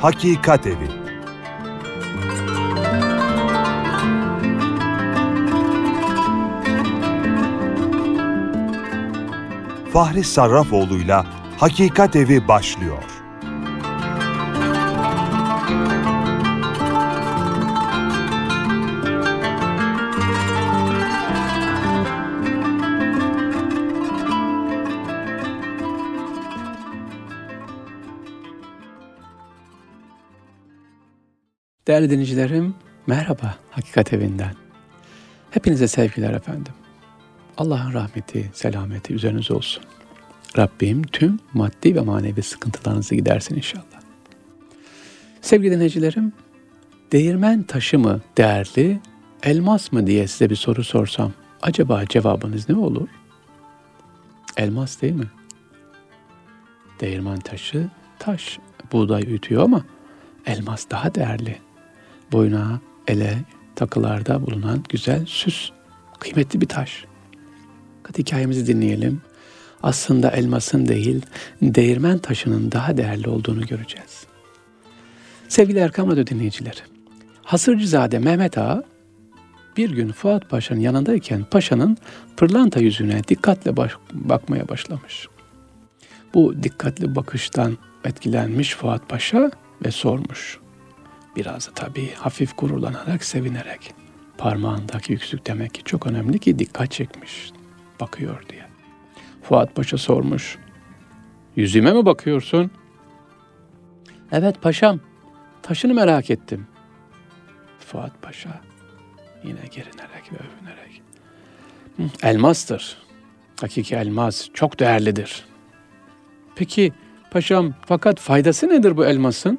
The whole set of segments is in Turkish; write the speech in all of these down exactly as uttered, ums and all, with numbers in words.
Hakikat Evi. Fahri Sarrafoğlu'yla Hakikat Evi başlıyor. Değerli dinleyicilerim, merhaba Hakikat Evi'nden. Hepinize sevgiler efendim. Allah'ın rahmeti, selameti üzerinize olsun. Rabbim tüm maddi ve manevi sıkıntılarınızı gidersin inşallah. Sevgili dinleyicilerim, değirmen taşı mı değerli, elmas mı diye size bir soru sorsam, acaba cevabınız ne olur? Elmas değil mi? Değirmen taşı, taş, buğday ütüyor ama elmas daha değerli. Boyuna, ele, takılarda bulunan güzel süs, kıymetli bir taş. Hadi hikayemizi dinleyelim. Aslında elmasın değil, değirmen taşının daha değerli olduğunu göreceğiz. Sevgili Erkam Radyo dinleyicileri, Hasırcızade Mehmet Ağa bir gün Fuat Paşa'nın yanındayken Paşa'nın pırlanta yüzüne dikkatle baş- bakmaya başlamış. Bu dikkatli bakıştan etkilenmiş Fuat Paşa ve sormuş. Biraz da tabii hafif gururlanarak, sevinerek. Parmağındaki yüzük demek ki çok önemli ki dikkat çekmiş, bakıyor diye. Fuat Paşa sormuş. Yüzüme mi bakıyorsun? Evet paşam, taşını merak ettim. Fuat Paşa yine gerinerek ve övünerek. Elmastır. Hakiki elmas çok değerlidir. Peki paşam, fakat faydası nedir bu elmasın?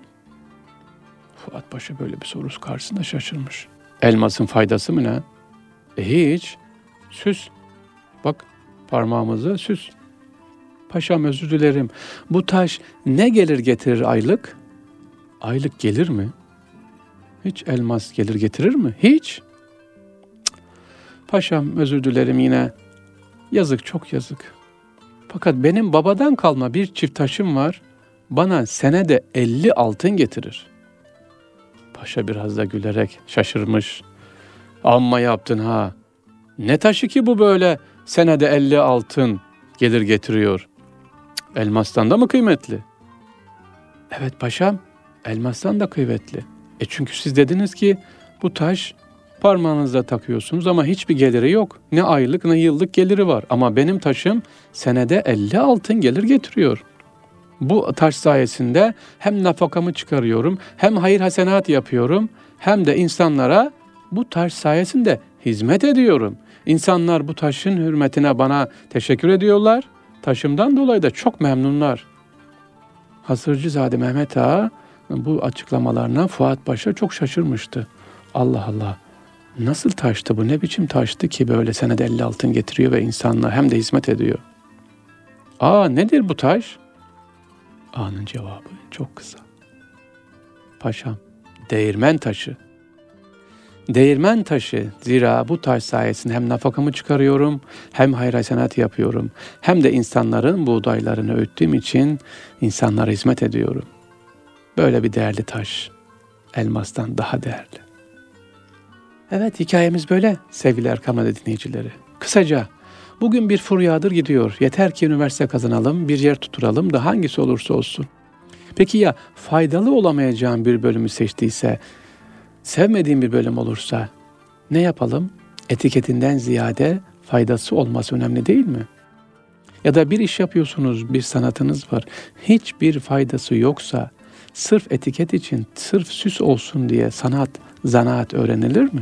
Fuat Paşa böyle bir soru karşısında şaşırmış. Elmasın faydası mı ne? E hiç. Süs. Bak parmağımıza süs. Paşam özür dilerim. Bu taş ne gelir getirir aylık? Aylık gelir mi? Hiç elmas gelir getirir mi? Hiç. Cık. Paşam özür dilerim yine. Yazık, çok yazık. Fakat benim babadan kalma bir çift taşım var. Bana senede elli altın getirir. Paşa biraz da gülerek şaşırmış. Amma yaptın ha. Ne taşı ki bu böyle senede elli altın gelir getiriyor? Cık, elmastan da mı kıymetli? Evet paşam, elmastan da kıymetli. E çünkü siz dediniz ki bu taş parmağınızda takıyorsunuz ama hiçbir geliri yok. Ne aylık ne yıllık geliri var. Ama benim taşım senede elli altın gelir getiriyor. Bu taş sayesinde hem nafakamı çıkarıyorum, hem hayır hasenat yapıyorum, hem de insanlara bu taş sayesinde hizmet ediyorum. İnsanlar bu taşın hürmetine bana teşekkür ediyorlar. Taşımdan dolayı da çok memnunlar. Hasırcızade Mehmet Ağa bu açıklamalarına Fuat Paşa çok şaşırmıştı. Allah Allah, nasıl taştı bu, ne biçim taştı ki böyle senede elli altın getiriyor ve insanlar hem de hizmet ediyor. Aa, nedir bu taş? Ağanın cevabı çok kısa. Paşam, değirmen taşı. Değirmen taşı, zira bu taş sayesinde hem nafakamı çıkarıyorum, hem hayır hasenat yapıyorum, hem de insanların buğdaylarını öğüttüğüm için insanlara hizmet ediyorum. Böyle bir değerli taş, elmastan daha değerli. Evet, hikayemiz böyle sevgili Erkam Radyo dinleyicileri. Kısaca, bugün bir furyadır gidiyor. Yeter ki üniversite kazanalım, bir yer tuturalım da hangisi olursa olsun. Peki ya faydalı olamayacağım bir bölümü seçtiyse, sevmediğim bir bölüm olursa ne yapalım? Etiketinden ziyade faydası olması önemli değil mi? Ya da bir iş yapıyorsunuz, bir sanatınız var. Hiçbir faydası yoksa sırf etiket için, sırf süs olsun diye sanat, zanaat öğrenilir mi?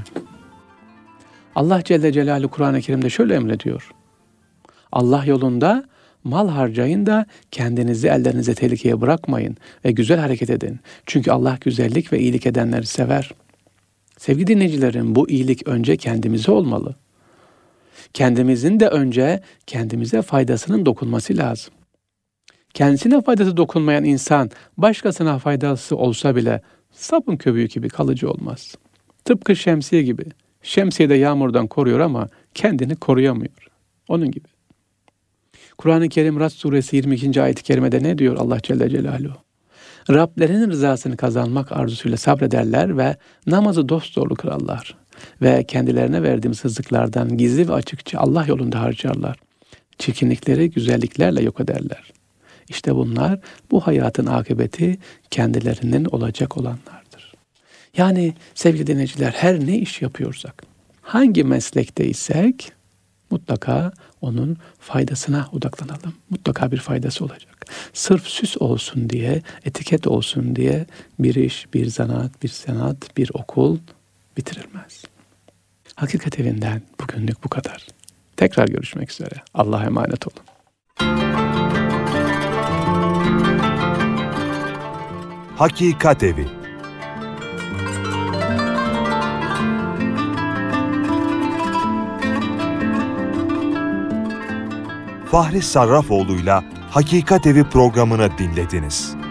Allah Celle Celaluhu Kur'an-ı Kerim'de şöyle emrediyor. Allah yolunda mal harcayın da kendinizi ellerinize tehlikeye bırakmayın ve güzel hareket edin. Çünkü Allah güzellik ve iyilik edenleri sever. Sevgili dinleyicilerim, bu iyilik önce kendimize olmalı. Kendimizin de önce kendimize faydasının dokunması lazım. Kendisine faydası dokunmayan insan başkasına faydası olsa bile sapın köpüğü gibi kalıcı olmaz. Tıpkı şemsiye gibi. Şemsiye de yağmurdan koruyor ama kendini koruyamıyor. Onun gibi. Kur'an-ı Kerim Rad suresi yirmi ikinci ayet-i kerimede ne diyor Allah Celle Celaluhu? Rablerinin rızasını kazanmak arzusuyla sabrederler ve namazı dosdoğru kılarlar. Ve kendilerine verdiğimiz rızıklardan gizli ve açıkça Allah yolunda harcarlar. Çirkinlikleri güzelliklerle yok ederler. İşte bunlar bu hayatın akıbeti kendilerinin olacak olanlardır. Yani sevgili dinleyiciler, her ne iş yapıyorsak, hangi meslekteysek mutlaka onun faydasına odaklanalım. Mutlaka bir faydası olacak. Sırf süs olsun diye, etiket olsun diye bir iş, bir zanaat, bir sanat, bir okul bitirilmez. Hakikat Evi'nden bugünlük bu kadar. Tekrar görüşmek üzere. Allah'a emanet olun. Hakikat Evi. Fahri Sarrafoğlu'yla Hakikat Evi programını dinlediniz.